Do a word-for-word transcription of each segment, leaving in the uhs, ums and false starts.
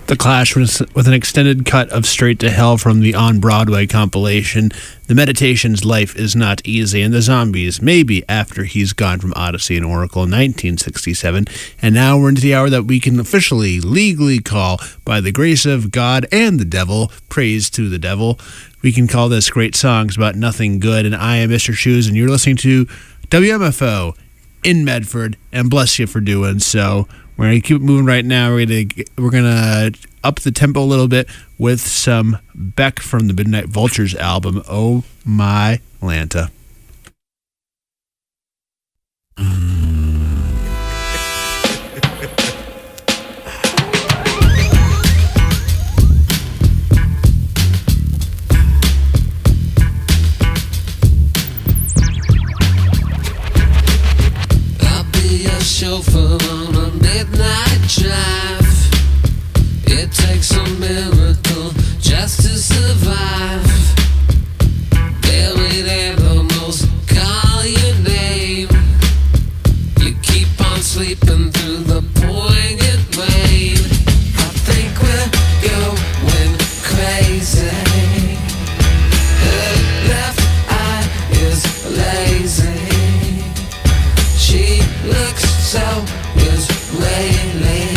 The Clash with, with an extended cut of Straight to Hell from the On Broadway compilation. The Meditation's Life is Not Easy, and the Zombies, Maybe After He's Gone from Odyssey and Oracle in nineteen sixty-seven. And now we're into the hour that we can officially, legally call, by the grace of God and the devil, praise to the devil. We can call this Great Songs About Nothing Good, and I am Mister Shoes, and you're listening to W M F O in Medford, and bless you for doing so. We're going to keep it moving right now. We're going to we're gonna up the tempo a little bit with some Beck from the Midnight Vultures album, Oh My Lanta. I'll be a chauffeur on a midnight drive. It takes a miracle just to survive. Buried animals call your name. You keep on sleeping through the poignant rain. I think we're going crazy. Her left eye is lazy. She looks so Israeli.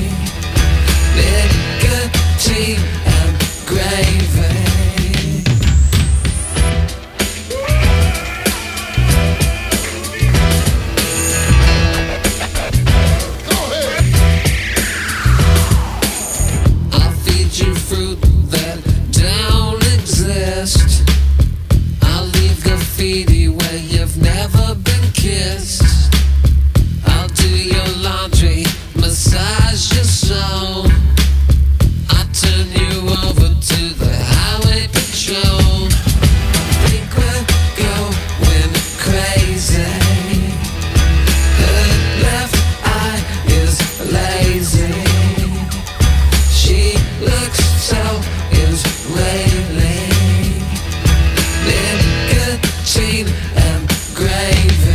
Nicotine and gravy. I'll feed you fruit that don't exist. I'll leave graffiti where you've never been kissed. I'll do your laundry, massage your soul. I'll turn you over to the highway patrol. I think we're going crazy. Her left eye is lazy. She looks so Israeli. Nicotine and gravy.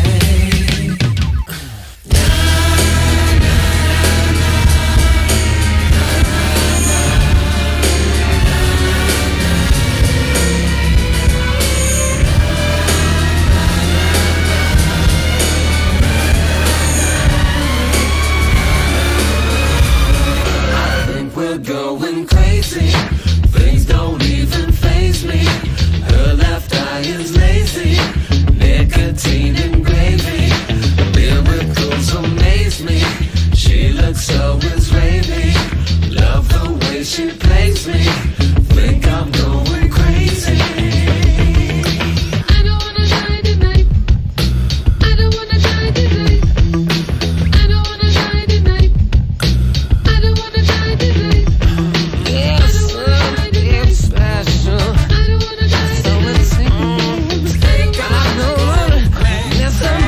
We're going crazy. Things don't even faze me. Her left eye is lazy. Nicotine and gravy. Miracles amaze me. She looks so Israeli. Love the way she plays me. Think I'm going crazy. I don't wanna die tonight. I don't wanna die tonight. I don't wanna die tonight. I don't wanna die tonight. Yes, it's special. I don't wanna die so it seems. Think I know. Yes, I'm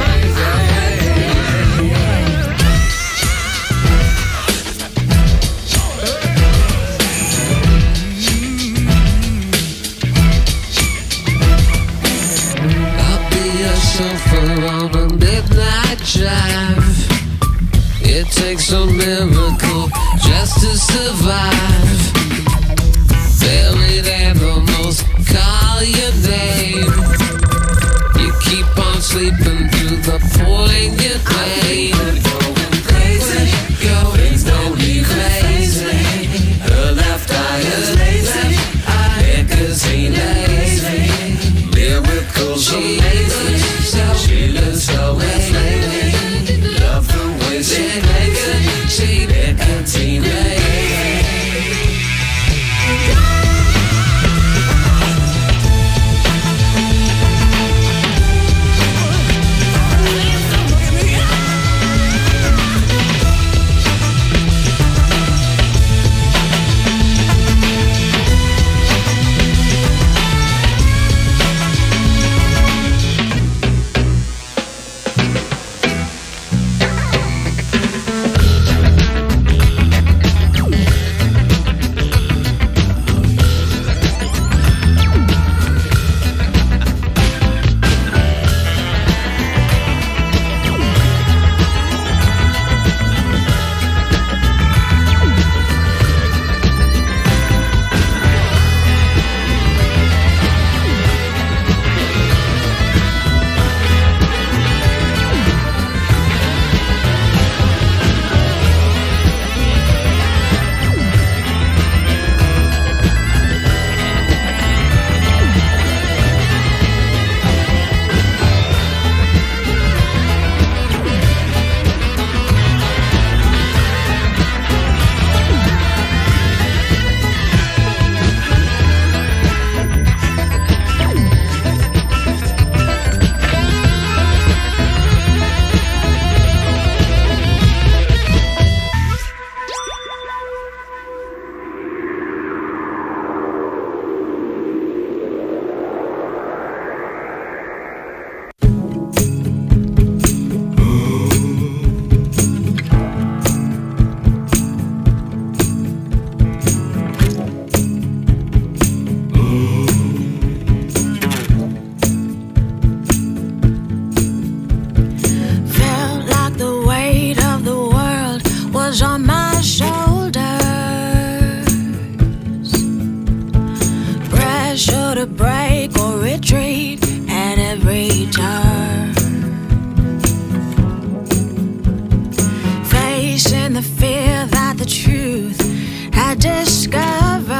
I'll be a chauffeur on a midnight drive. It takes a miracle just to survive. Buried animals call your name. You keep on sleeping through the poignant rain. Going crazy, going going crazy. Her left eye is lazy. Nicotine lazy. Miracles amazing. She looks so Israeli. Love the way she plays it. She nicotine lazy. to break or retreat at every turn. Facing the fear that the truth had discovered.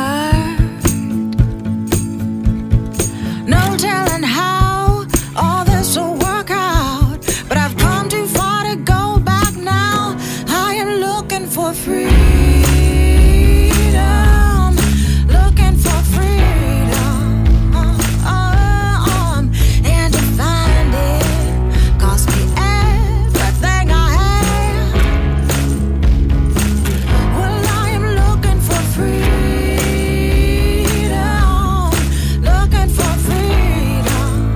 No telling how all this will work out, but I've come too far to go back now. I am looking for freedom, looking for freedom, um, and to find it cost me everything I have. Well, I am looking for freedom, looking for freedom,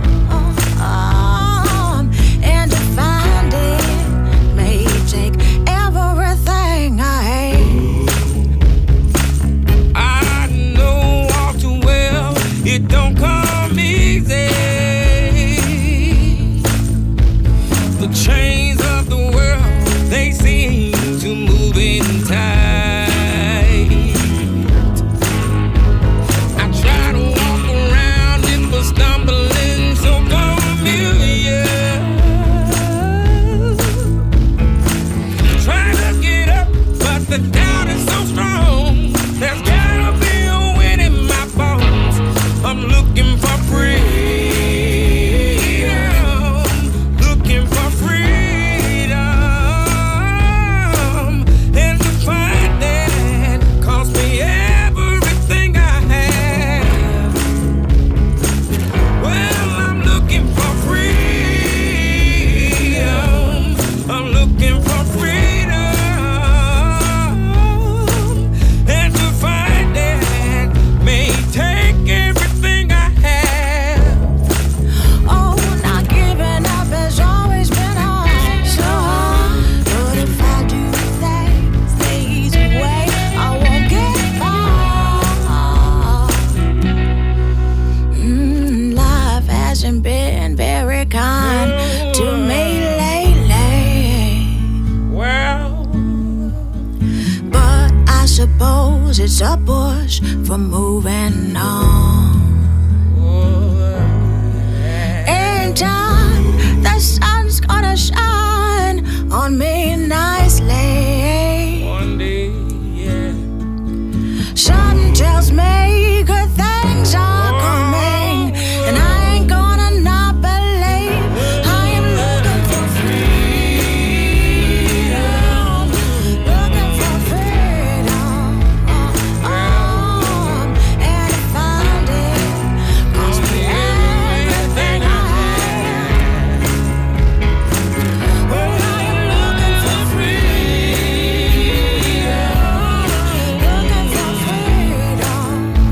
um, and to find it may take everything I hate. I know all too well it don't come easy. The chains of the world, they seem to move in tight. I try to walk around it, but stumbling so familiar. Try to get up, but the doubt is so strong. There's gotta be a wind in my bones. I'm looking for freedom, looking for freedom, and to find that cost me everything I have. Well, I'm looking for freedom, I'm looking for freedom, and to find that may take everything I have. Oh, not giving up has always been hard, so hard. But if I do things the easy way, I won't get far. Mm, life hasn't been very kind to me lately, Well, but I suppose it's a push for moving on. In time, the sun's gonna shine on me nicely. one day, yeah. Something tells me good things are coming, and I ain't gonna not believe. I am looking for freedom, looking for freedom, um, and to find it cost me everything I have. Well, I am looking for freedom, looking for freedom,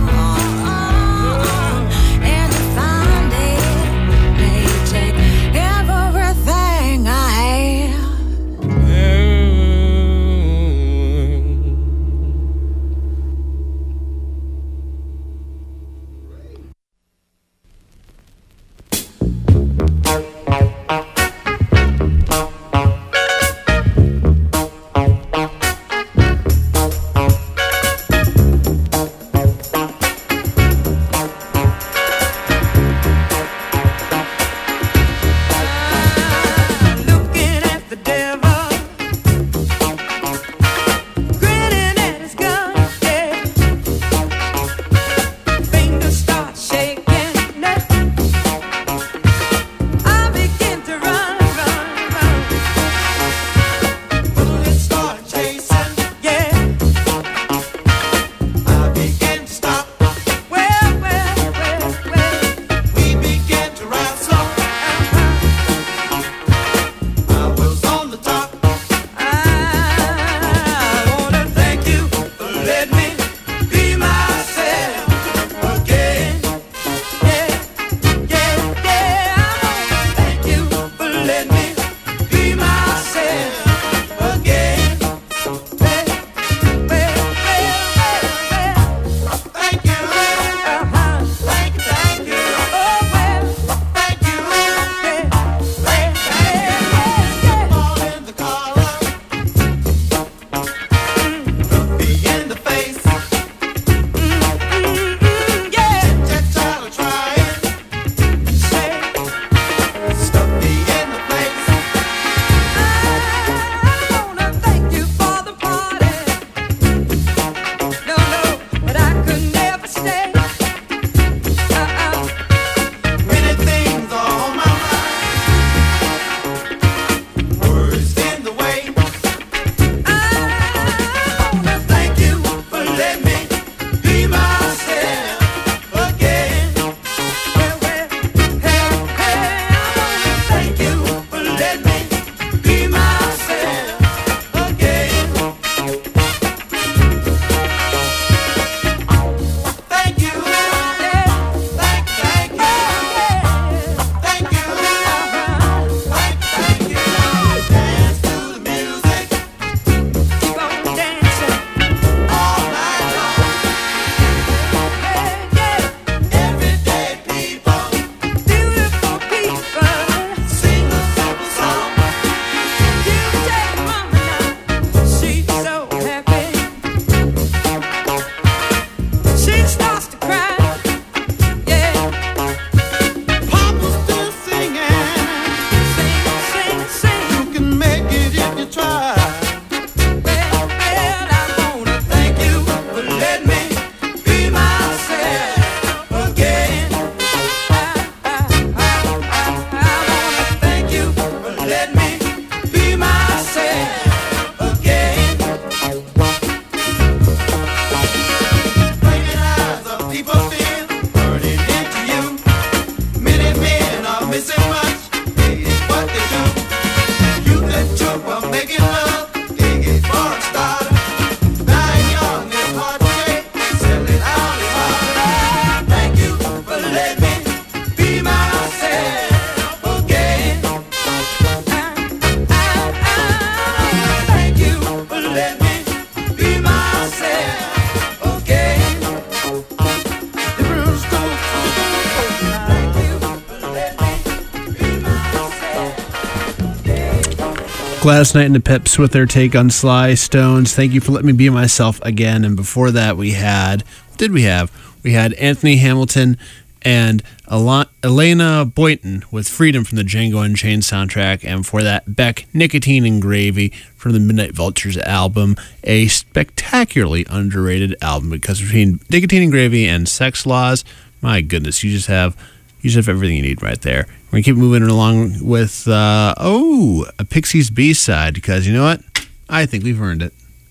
Gladys Knight and the Pips with their take on Sly Stones. Thank you for letting me be myself again. And before that, we had, what did we have? We had Anthony Hamilton and Elena Boynton with Freedom from the Django Unchained soundtrack. And before that, Beck, Nicotine and Gravy from the Midnight Vultures album, a spectacularly underrated album because between Nicotine and Gravy and Sex Laws, my goodness, you just have you just have everything you need right there. We're going to keep moving along with, uh, oh, a Pixies B-side because you know what? I think we've earned it.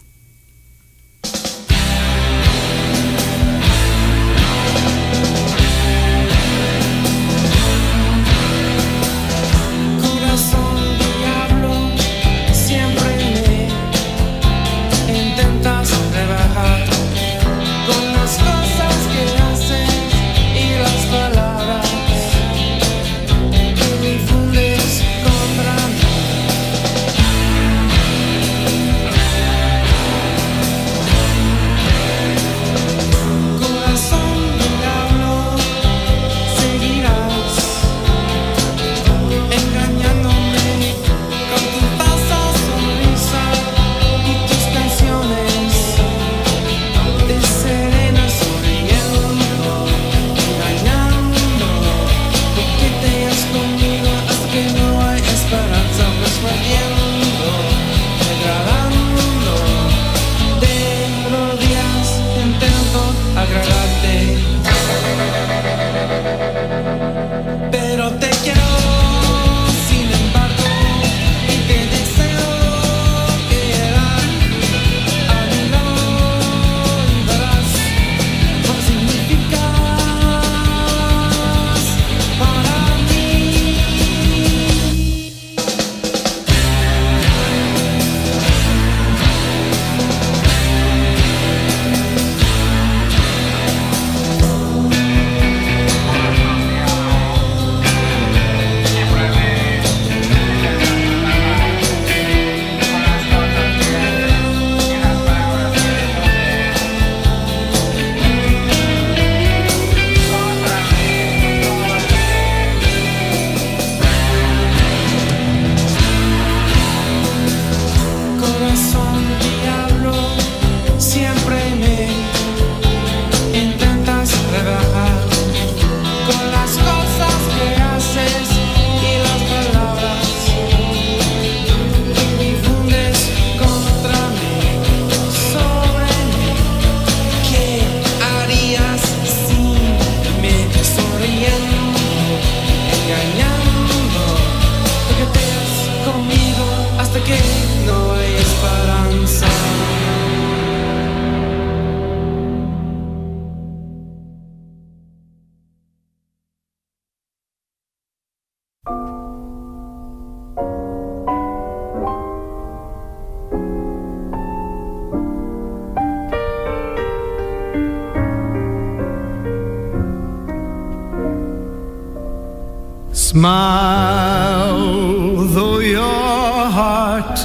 Smile, though your heart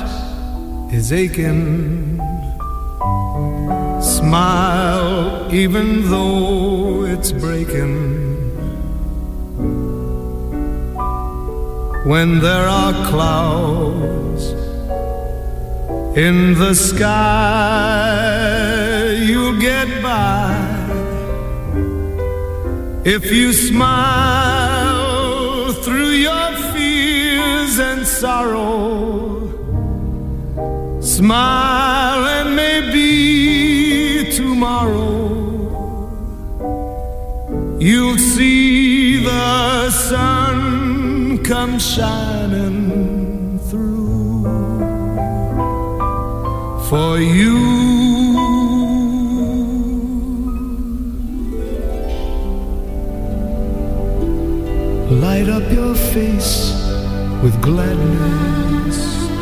is aching. Smile, even though it's breaking. When there are clouds in the sky, you'll get by. If you smile through your fears and sorrow, smile and maybe tomorrow you'll see the sun come shining through for you. Light up your face with gladness.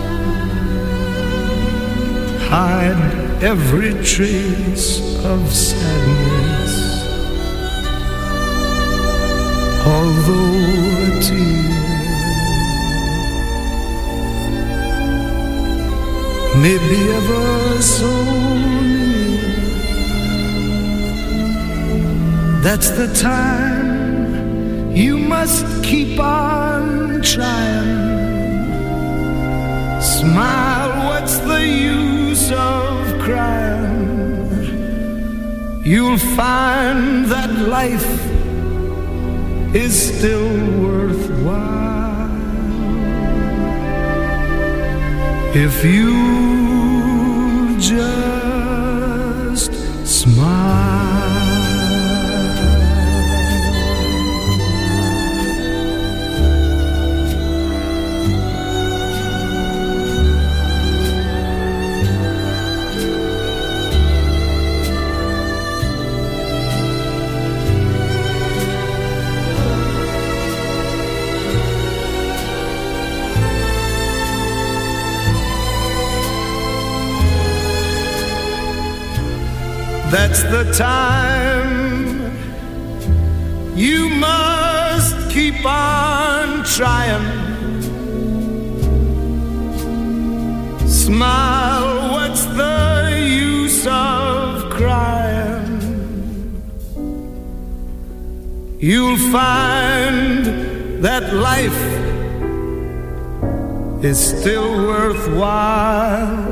Hide every trace of sadness. Although a tear may be ever so near, that's the time you must keep on trying. Smile, what's the use of crying? You'll find that life is still worthwhile if you just smile. That's the time you must keep on trying. Smile, what's the use of crying? You'll find that life is still worthwhile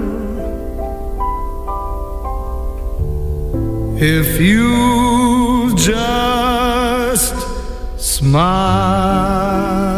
if you just smile.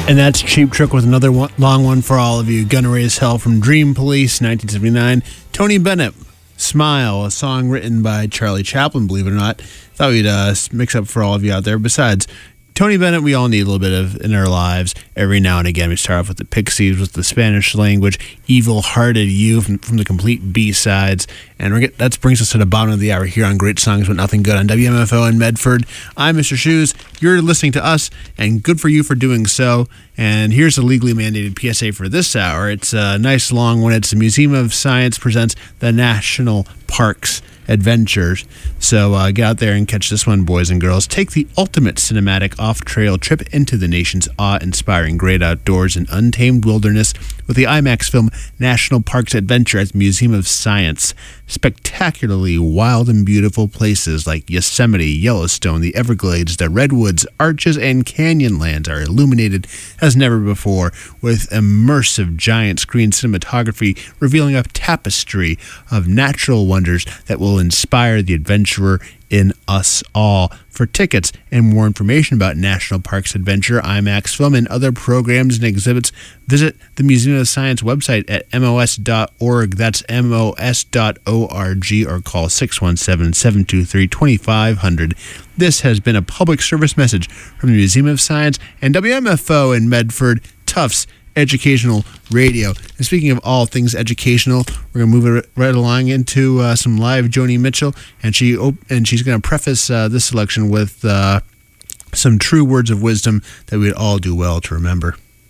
And that's Cheap Trick with another one, long one for all of you. Gonna Raise Hell from Dream Police, nineteen seventy-nine. Tony Bennett, Smile, a song written by Charlie Chaplin, believe it or not. Thought we'd uh, mix up for all of you out there. Besides, Tony Bennett, we all need a little bit of in our lives every now and again. We start off with the Pixies, with the Spanish language, Evil Hearted You from, from the complete B-sides. And we're get, that brings us to the bottom of the hour here on Great Songs But Nothing Good on W M F O in Medford. I'm Mister Shoes. You're listening to us, and good for you for doing so. And here's a legally mandated P S A for this hour. It's a nice long one. It's the Museum of Science presents the National Parks Adventures. So uh, get out there and catch this one, boys and girls. Take the ultimate cinematic off-trail trip into the nation's awe-inspiring great outdoors and untamed wilderness with the IMAX film National Parks Adventure at the Museum of Science. Spectacularly wild and beautiful places like Yosemite, Yellowstone, the Everglades, the Redwoods, Arches, and Canyonlands are illuminated as never before with immersive giant screen cinematography revealing a tapestry of natural wonders that will inspire the adventurer in us all. For tickets and more information about National Parks Adventure, IMAX film, and other programs and exhibits, visit the Museum of Science website at M O S dot org. That's M O S dot org, or call six one seven, seven two three, two five zero zero. This has been a public service message from the Museum of Science and W M F O in Medford, Tufts Educational Radio. And speaking of all things educational, we're going to move it right along into uh, some live Joni Mitchell, and she op- and she's going to preface uh, this selection with uh, some true words of wisdom that we'd all do well to remember.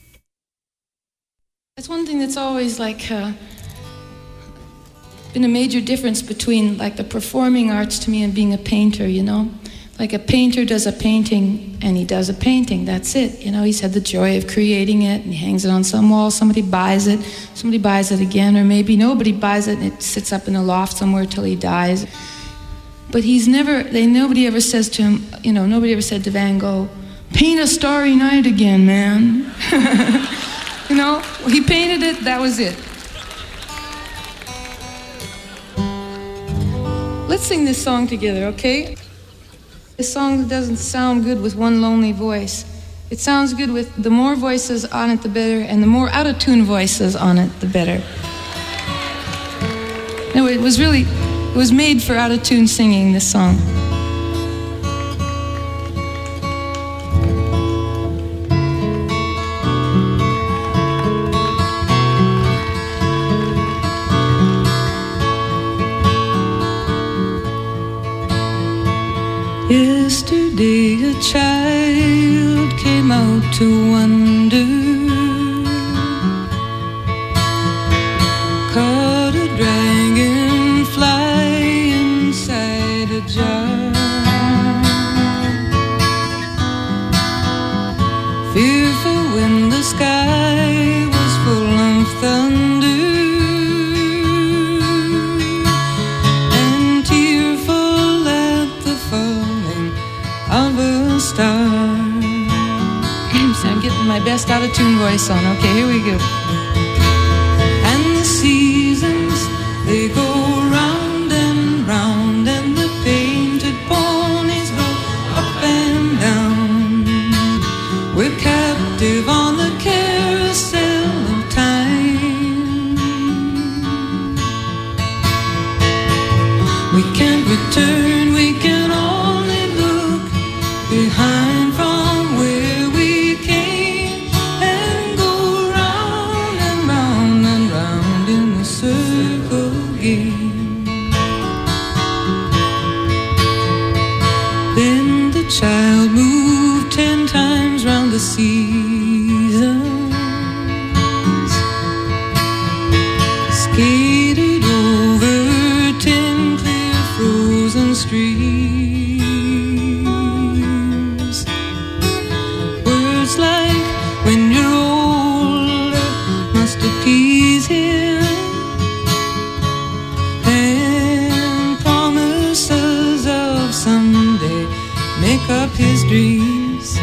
That's one thing that's always like uh, been a major difference between like the performing arts to me and being a painter, you know? Like a painter does a painting and he does a painting, that's it. You know, he's had the joy of creating it and he hangs it on some wall, somebody buys it, somebody buys it again, or maybe nobody buys it and it sits up in a loft somewhere till he dies. But he's never, they, nobody ever says to him, you know, nobody ever said to Van Gogh, paint a starry night again, man. You know, he painted it, that was it. Let's sing this song together, okay? This song doesn't sound good with one lonely voice. It sounds good with the more voices on it, the better, and the more out-of-tune voices on it, the better. No, it was really, it was made for out-of-tune singing, this song. Yesterday a child came out to wonder, caught a dragonfly inside a jar. Fearful when the sky was full of thunder, and tearful at the falling of a star. So I'm getting my best out-of-tune voice on. Okay, here we go. And the seasons, they go round and round, and the painted ponies go up and down. We're captive on the carousel of time. We can't return, we can only look behind from where we came, and go round and round and round in the circle game. Then the child moved ten times round the seasons, skated over ten clear frozen streams. Words like, when you're older, must appease him, and promises of someday make up his dreams.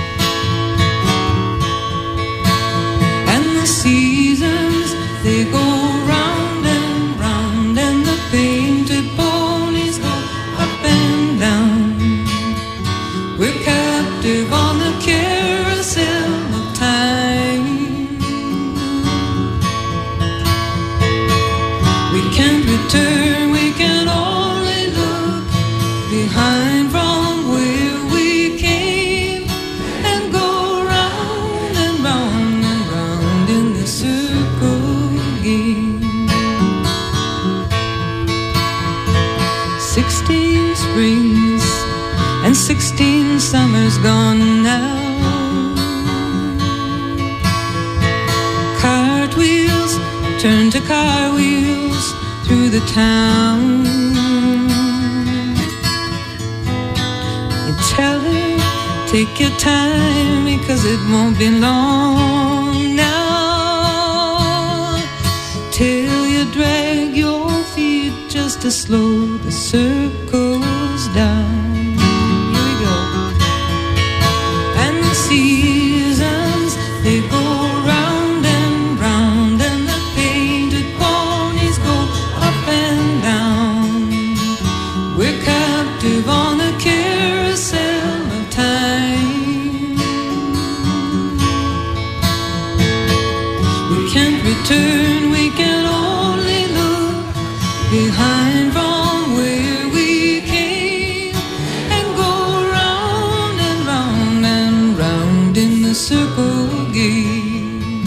And the seasons, they go round and round, and the painted ponies go up and down. We're captive on the carousel of time. sixteen springs and sixteen summers gone now. Cartwheels turn to car wheels through the town. You tell her, take your time because it won't be long now till you drag your feet just to slow the circles down. Here we go. And the seasons, they go round and round, and the painted ponies go up and down. We're captive on the carousel of time. We can't return, we can only look behind from where we came and go round and round and round in the circle game.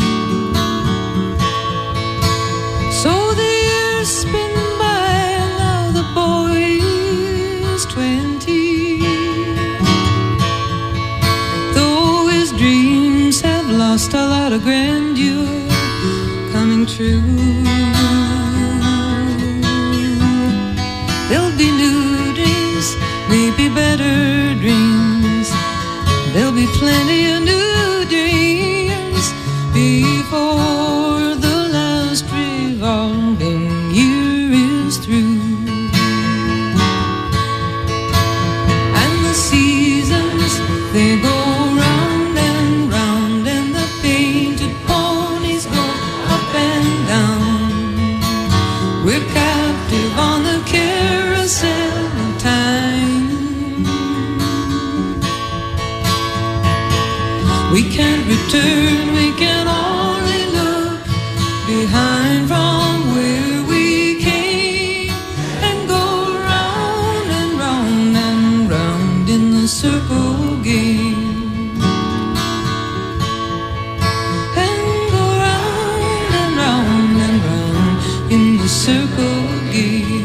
So the years spin by and now the boy is twenty, though his dreams have lost a lot of grandeur coming true. There'll be new dreams, maybe better dreams. There'll be plenty of new dreams before the last revolving year is through. And the seasons, they go round and round, and the painted ponies go up and down. We're captive on the carousel of time. We can't return, we can only look behind from where we came and go round and round and round in the circle game. And go round and round and round in the circle game.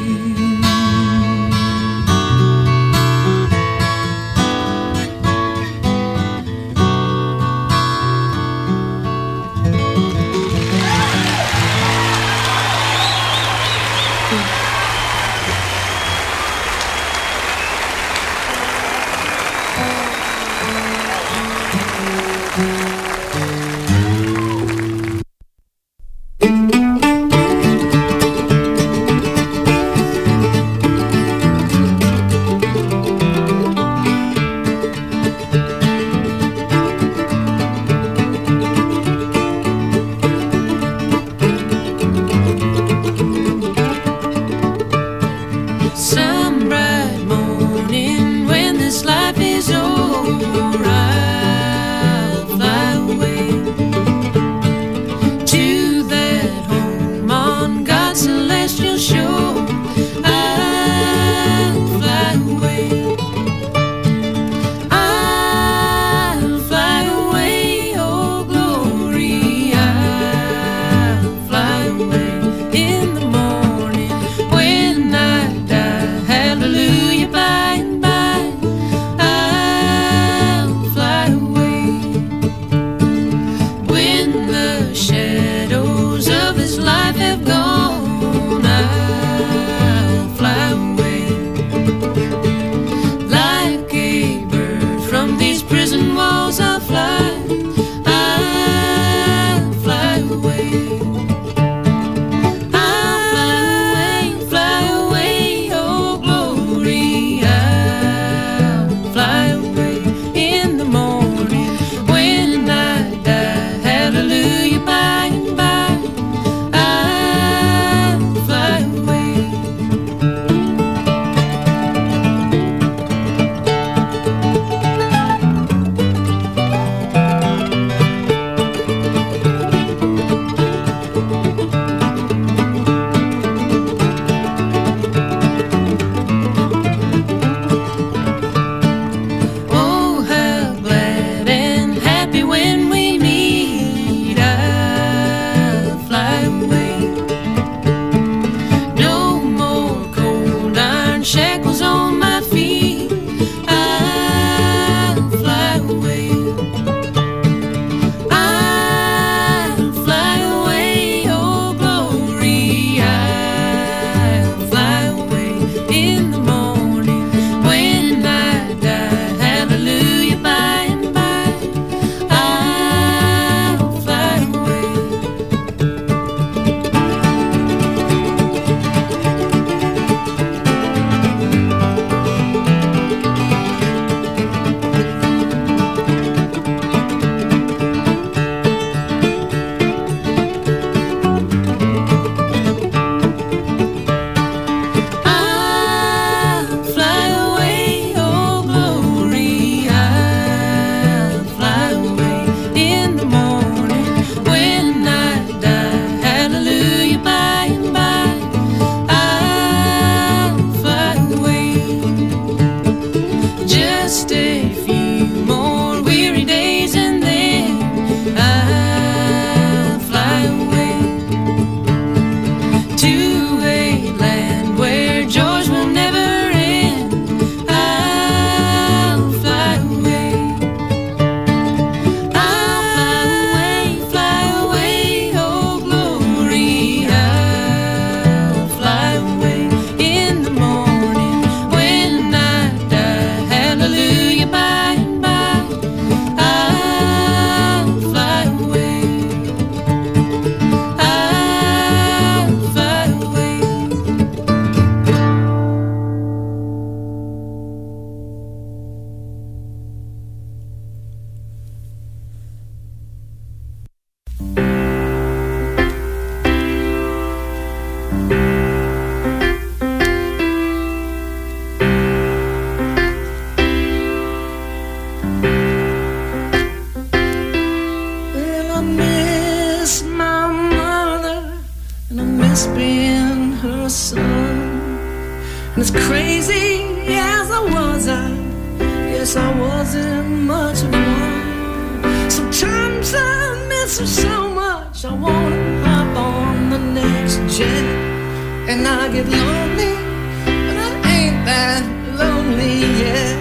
guess I wasn't much of one. Sometimes I miss her so much, I wanna hop on the next jet. And I get lonely, but I ain't that lonely yet.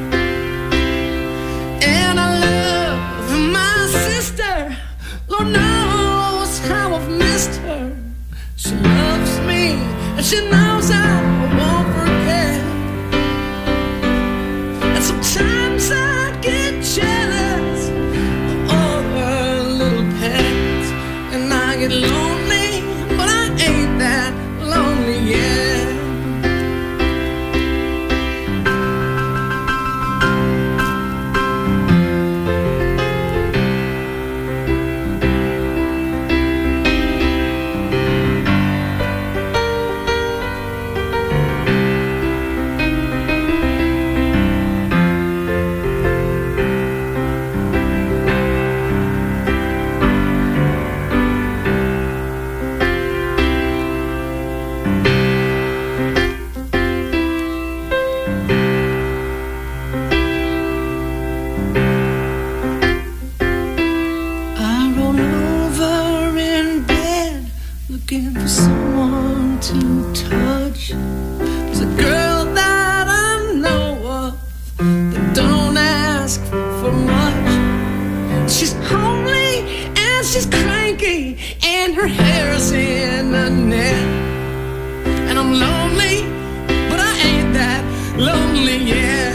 And I love my sister, Lord knows how I've missed her. She loves me, and she knows I won't forget. And sometimes I get jealous of all her little pets. And I get lonely, but I ain't that lonely yet. Looking for someone to touch. There's a girl that I know of that don't ask for much. She's homely and she's cranky, and her hair's in a net. And I'm lonely, but I ain't that lonely yet.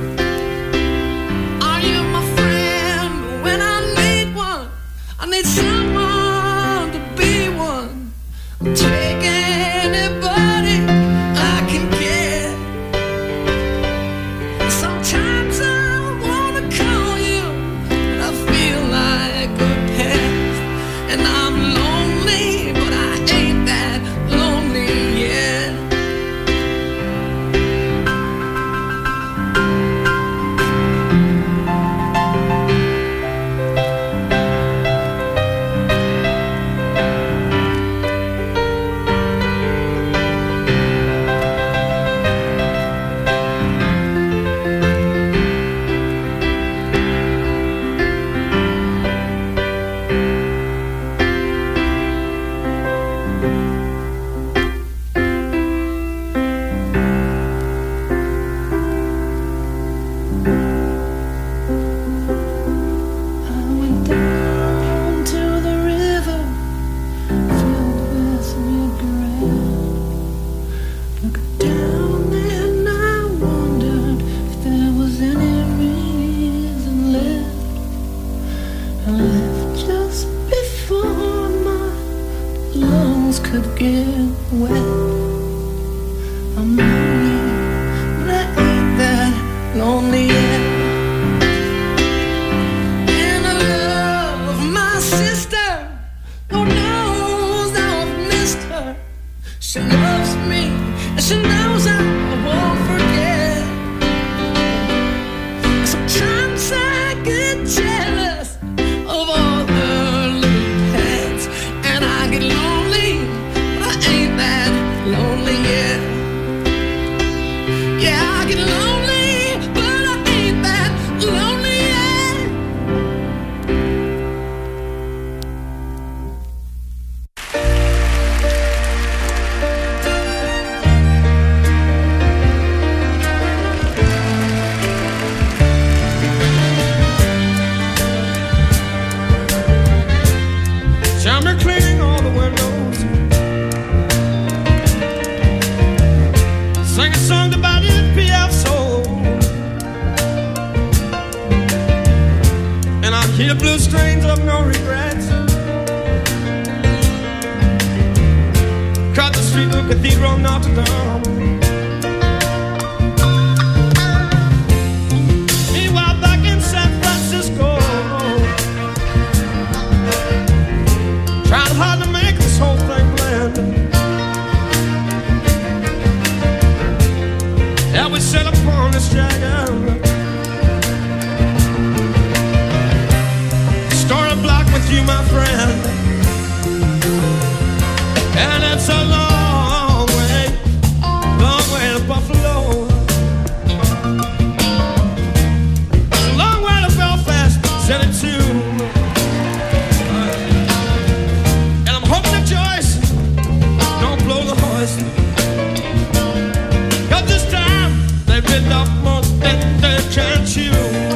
Are you my friend when I need one? I need someone to be one. Take anybody I can get. Sometimes I wanna call you, but I feel like a pest. And I'm lonely, but I ain't that lonely yet. Could get wet. I'm lonely, but I ain't that lonely yet. And I love my sister, Lord knows I've missed her. She loves me, and she knows I won't forget. Sometimes I get jealous of all her little pets, and I get lonely. Ain't that lonely yet? Yeah, I get lonely, but I ain't that lonely yet. Summer cleaning all the windows, sing a song about it, P F soul. And I hear blue strains of no regrets. Cut the street of Cathedral Notre Dame. Meanwhile, back in San Francisco, trying hard to make this whole thing blend. Yeah, we set upon this dragon. Story block with you, my friend. And it's a long way, long way to Buffalo. off more than they can chew.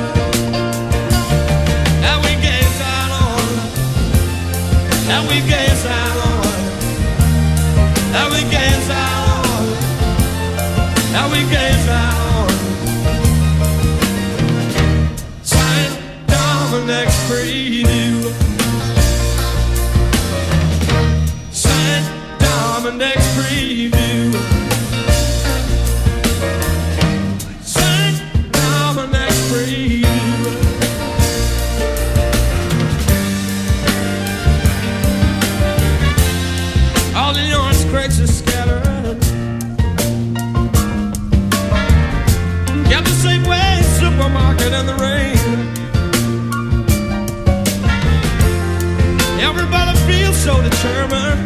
And we gaze out on, and we gaze out on, and we gaze out on, and we gaze out on. Saint Dominic's preview. Saint Dominic's preview. Saint Dominic's preview. All the orange crates are scattered. Got the Safeway supermarket in the rain. Everybody feels so determined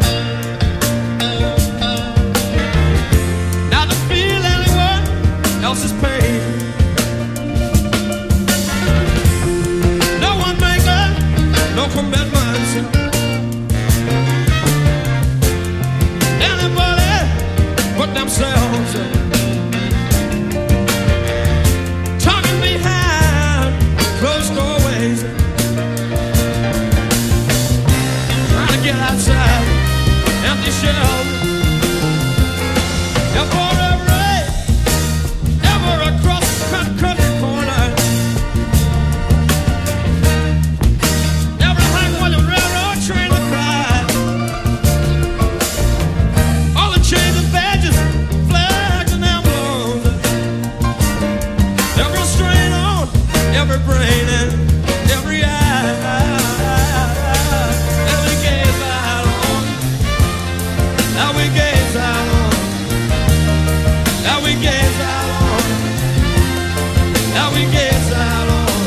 not to feel anyone else's pain. No one making no commitments. Anybody but themselves. Talking behind closed doorways. Trying to get outside empty shelves. And for every, ever across the country corner, everything was a railroad train to cry. All the chains and badges, flags and emblems, every strain on every brain and every eye. And we gaze out on, and we gaze out on, and we gaze out on, and we gaze out on.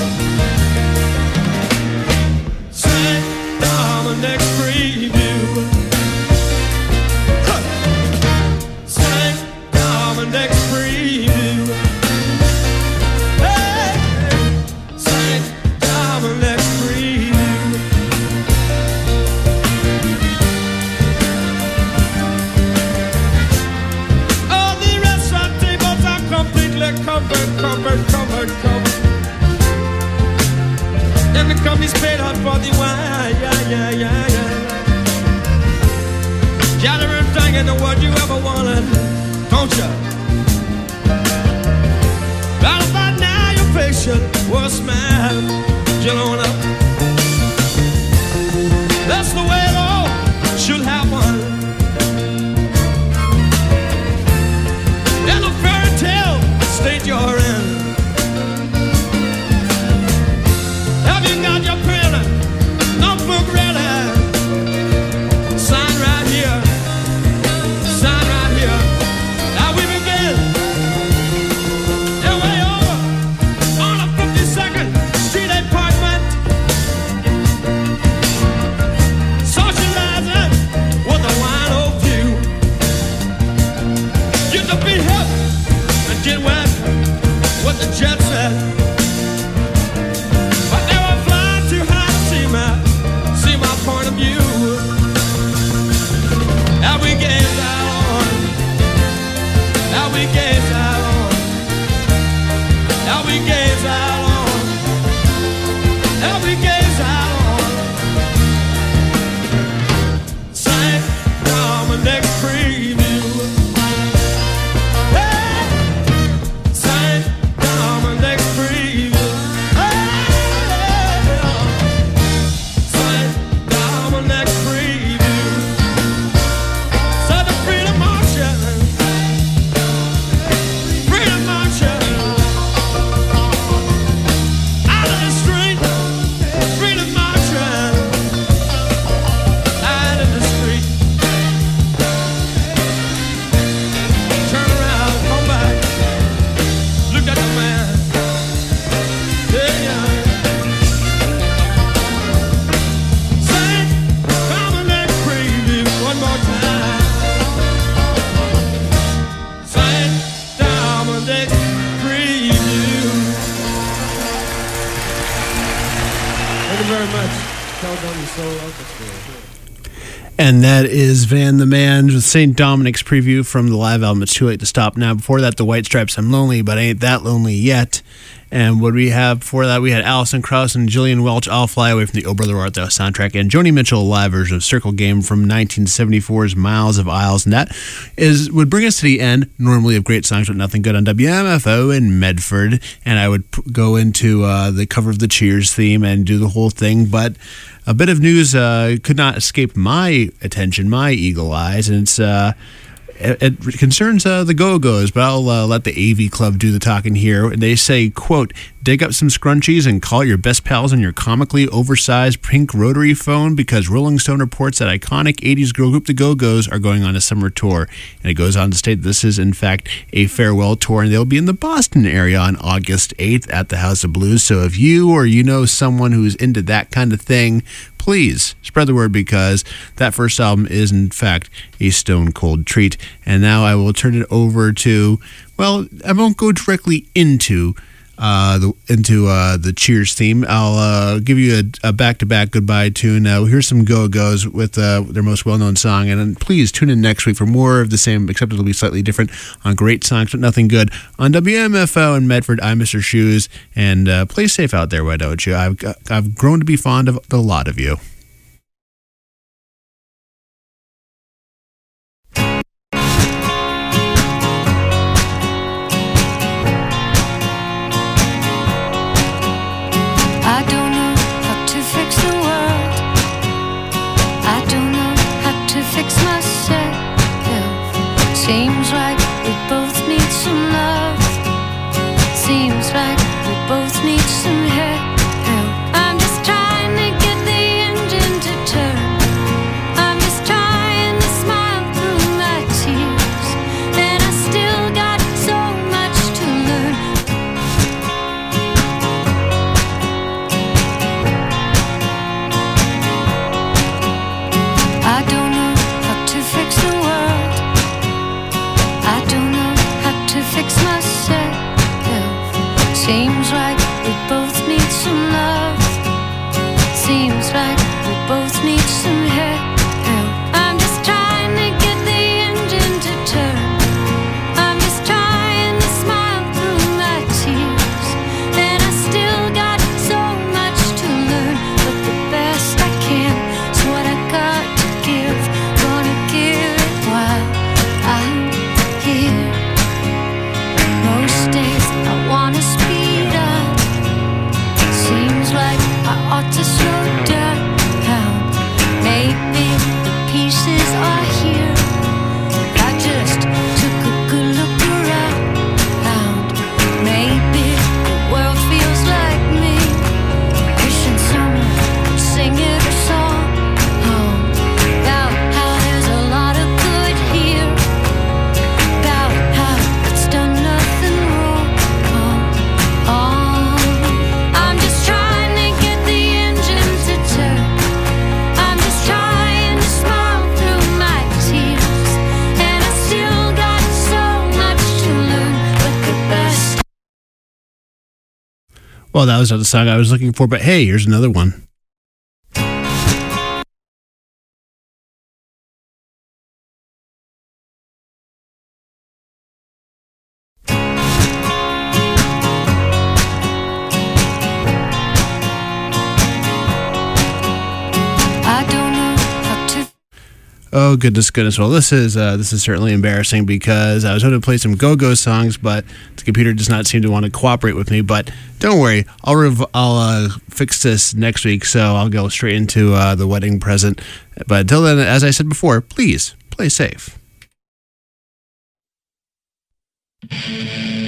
Saint Dominic's preview. Huh. Saint Dominic's preview. Hey, Saint Dominic's preview. All the restaurant tables are completely covered, covered, covered, covered. And the company's paid out for the wine, yeah, yeah, yeah, yeah. Got everything in the world you ever wanted, don't ya? Right about now you're patient, with a smile, you know now. That's the way it all should happen. In the fairy tale state you're in. Have you got your pen and notebook ready? Sign right here. Sign right here. Now we begin. Yeah, way over on a fifty-second Street apartment. Socializing with a wide old view. Get to be hip and get wet with the jet set. But they were flying too high to see my, see my point of view. Now we gaze out on, now we gaze out on, now we gaze out on, now we gaze out on. Saint Dominic's preview. Hey, Saint Dominic's preview. Hey, Saint Dominic's preview. So the Freedom Marcher, Freedom Marcher, out of the street, Freedom Marcher, out of the street. Turn around, come back, look at the man. Yeah, yeah. Saint Dominic's preview, one more time. Saint Dominic's preview. Thank you very much. Caledonia Soul Orchestra. And that is Van the Man with Saint Dominic's preview from the live album It's Too Late to Stop Now. Before that, the White Stripes, I'm Lonely, but I Ain't That Lonely Yet. And what we have before that, we had Alison Krauss and Gillian Welch, I'll Fly Away from the Oh Brother Art Thou soundtrack, and Joni Mitchell, a live version of Circle Game from nineteen seventy-four's Miles of Isles. And that is would bring us to the end, normally, of Great Songs But Nothing Good on W M F O in Medford. And I would p- go into uh, the cover of the Cheers theme and do the whole thing, but a bit of news uh, could not escape my attention, my eagle eyes, and it's uh, it, it concerns uh, the Go-Go's, but I'll uh, let the A V Club do the talking here. They say, quote, dig up some scrunchies and call your best pals on your comically oversized pink rotary phone because Rolling Stone reports that iconic eighties girl group The Go-Go's are going on a summer tour. And it goes on to state this is, in fact, a farewell tour, and they'll be in the Boston area on August eighth at the House of Blues. So if you or you know someone who's into that kind of thing, please spread the word because that first album is, in fact, a stone cold treat. And now I will turn it over to, well, I won't go directly into uh, the into uh, the Cheers theme. I'll uh, give you a, a back-to-back goodbye tune. Uh, here's some Go-Go's with uh, their most well-known song. And then please tune in next week for more of the same, except it'll be slightly different, on Great Songs But Nothing Good on W M F O in Medford. I'm Mister Shoes, and uh, play safe out there, why don't you? I've, I've grown to be fond of a lot of you. I don't know how to fix the world. I don't know how to fix myself. Seems like we both need some love. Seems like we both need some help. I'm just trying to get the engine to turn. I'm just trying to smile through my tears. And I still got so much to learn. I don't know how to fix the world. I don't know how to fix myself. Seems like we both need some love. Seems like we both need some help. I'm just trying to get the engine to turn. I'm just trying to smile through my tears. And I still got so much to learn. But the best I can is what I got to give. Gonna give it while I'm here. Most days I wanna speed up. Seems like I ought to slow down. Maybe the pieces are here. I just took a good look around. Maybe the world feels like me. Wishing someone would sing every song about how there's a lot of good here. About how it's done nothing wrong. I'm just trying to get the engine to turn. I'm just trying to smile through my tears. And I still got so much to learn. But the best Well, that was not the song I was looking for, but hey, here's another one. I don't know how to. Oh goodness, goodness! Well, this is uh, this is certainly embarrassing because I was going to play some Go-Go songs, but the computer does not seem to want to cooperate with me. But don't worry, I'll rev- I'll uh, fix this next week, so I'll go straight into uh, the wedding present. But until then, as I said before, please play safe.